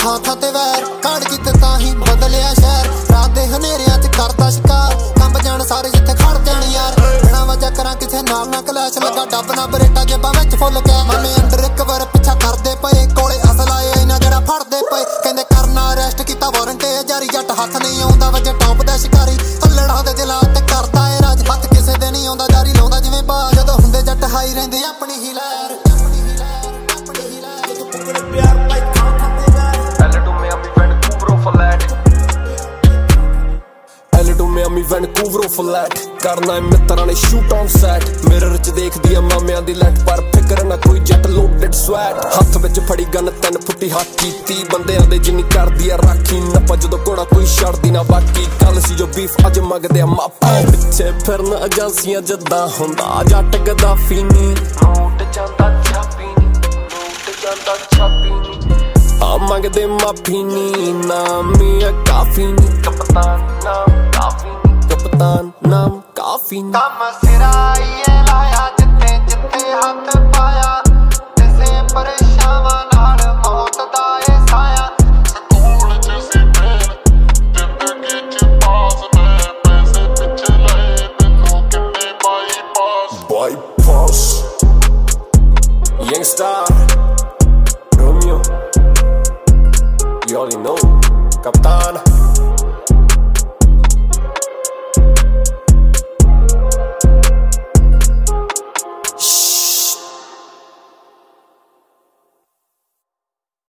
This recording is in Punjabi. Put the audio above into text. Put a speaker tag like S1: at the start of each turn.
S1: ਥਾਂ ਥਾਂ ਤੇ ਵੈਰ ਕਾੜ ਜਿੱਤ ਤਾਂ ਹੀ ਬਦਲਿਆ ਸ਼ਹਿਰ ਰਾਤ ਦੇ ਹਨੇਰਿਆਂ 'ਚ ਕਰਦਾ ਸ਼ਿਕਾਰ ਕੰਬ ਜਾਣ ਸਾਰੇ ਜਿੱਥੇ ਖੜ ਜਾਣ ਯਾਰ ਬਿਨਾਂ ਵਜ੍ਹਾ ਕਰਾਂ ਕਿਸੇ ਨਾਲ ਨਾ ਕਲੈਸ਼ ਲੱਗਾ ਡੱਬ ਨਾ ਬਰੇਟਾ ਜੇਬਾਂ ਵਿੱਚ ਫੁੱਲ ਕੇ ਮਾਮੇ ਅੰਡਰ ਇੱਕ ਵਾਰ ਪਿੱਛਾ ਕਰਦੇ ਪਏ ਕੋਲੇ ਅਸਲ ਆਏ ਇਹਨਾਂ ਜਿਹੜਾ ਫੜਦੇ ਪਏ ਕਹਿੰਦੇ ਕਰਨਾ ਅਰੈਸਟ ਕੀਤਾ ਵਾਰੰਟ ਜਾਰੀ ਜੱਟ ਹੱਥ ਨਹੀਂ ਆਉਂਦਾ ਵਜੇ ਟੌਪ ਦਾ ਸ਼ਿਕਾਰੀ ਹੱਲੜਾ ਦੇ ਦਿਲਾਂ ਤੇ ਕਰਦਾ ਏ ਰਾਜ ਹੱਥ ਕਿਸੇ ਦੇ ਨਹੀਂ ਆਉਂਦਾ ਜਾਰੀ ਲਾਉਂਦਾ ਜਿਵੇਂ ਬਾਜ ਜਦੋਂ ਹੁੰਦੇ ਜੱਟ ਹਾਈ ਰਹਿੰਦੇ ਆਪਣੀ ਹੀ ਲਹਿਰ
S2: Miami, Vancouver flat ਕਰਨਾ ਏ ਮਿੱਤਰਾਂ ਨੇ ਸ਼ੂਟ ਔਨ ਸੈਟ ਮਿਰਰ 'ਚ ਦੇਖਦੀ ਆ ਮਾਮਿਆਂ ਦੀ ਲੈਟ ਪਰ ਫਿਕਰ ਨਾ ਕੋਈ ਜੱਟ ਲੋਡਡ ਸਵੈਟ ਹੱਥ ਵਿੱਚ ਫੜੀ ਗਨ 3 ਫੁੱਟੀ ਹੱਥ ਕੀਤੀ ਬੰਦਿਆਂ ਦੇ ਜਿੰਨੀ ਕਰਦੀ ਆ ਰਾਖੀ ਨੱਪਾ ਜਦੋਂ ਘੋੜਾ ਕੋਈ ਛੱਡਦੀ ਨਾ ਬਾਕੀ ਕੱਲ ਸੀ ਜੋ ਬੀਫ ਅੱਜ ਮੰਗਦੇ ਆ ਮਾਪਾ ਪਿੱਛੇ ਫਿਰਨ ਏਜੰਸੀਆਂ ਜਿੱਦਾਂ ਹੁੰਦਾ ਜੱਟ ਗਦਾਫੀ ਨੀ ਨੋਟ ਜਾਂਦਾ ਛਾਪੀ ਨੀ ਨੋਟ ਜਾਂਦਾ ਛਾਪੀ ਨੀ ਆ ਮੰਗਦੇ ਮਾਫੀ ਨੀ ਨਾਮੀ ਆ ਕਾਫੀ ਨੀ ਕਪਤਾਨ ਨਾਮ ਕਾਫੀ ਨੀ ਕਪਤਾਨ ਨਾਮ ਕਾਫੀ ਨੀ
S1: ਕੰਮ ਸਿਰਾਈਏ ਲਾਇਆ ਜਿੱਥੇ ਜਿੱਥੇ ਹੱਥ ਪਾਇਆ ਕਿਸੇ ਪਰੇਸ਼ਾਵਾਂ ਨਾਲ ਮੌਤ ਦਾ ਏ ਸਾਇਆ
S3: ਸਕੂਲ 'ਚ ਸੀ ਫੇਰ ਜ਼ਿੰਦਗੀ 'ਚ ਪਾਸ ਨੇ ਪੈਸੇ ਪਿੱਛੇ ਲਏ ਤੈਨੂੰ ਕਿੰਨੇ
S2: bypass Youngstar Romeo You already know Kapitan